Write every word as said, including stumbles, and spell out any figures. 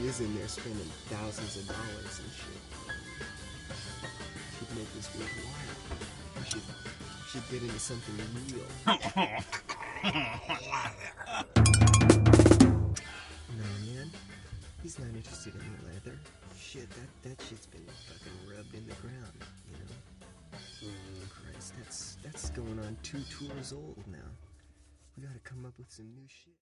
is in there spending thousands of dollars and shit. Should make this worthwhile. We should, should get into something real. No, man. He's not interested in the leather. Shit, that, that shit's been fucking rubbed in the ground, you know? Oh, Christ, that's, that's going on two tours old now. We gotta come up with some new shit.